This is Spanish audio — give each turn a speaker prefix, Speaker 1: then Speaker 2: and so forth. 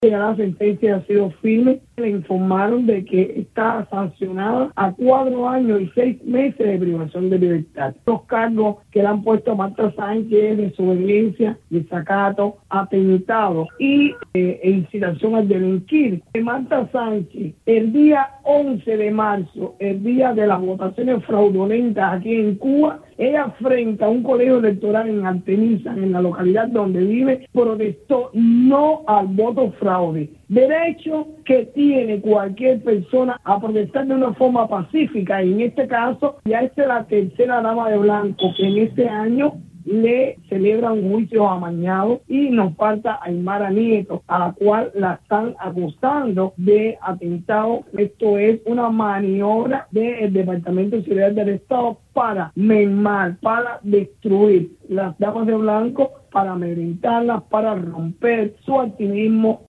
Speaker 1: Ya la sentencia ha sido firme. Le informaron de que está sancionada a 4 años y 6 meses de privación de libertad. Los cargos que le han puesto a Marta Sánchez: desobediencia, desacato, atentado y incitación al delinquir. Marta Sánchez, el día 11 de marzo, el día de las votaciones fraudulentas aquí en Cuba, ella, frente a un colegio electoral en Artemisa, en la localidad donde vive, protestó no al voto fraude. Derecho que tiene cualquier persona a protestar de una forma pacífica, y en este caso ya es la tercera dama de blanco que en este año le celebra un juicio amañado, y nos falta Aymara Nieto, a la cual la están acusando de atentado. Esto es una maniobra del Departamento de Seguridad del Estado para mermar, para destruir las damas de blanco, para amedrentarlas, para romper su activismo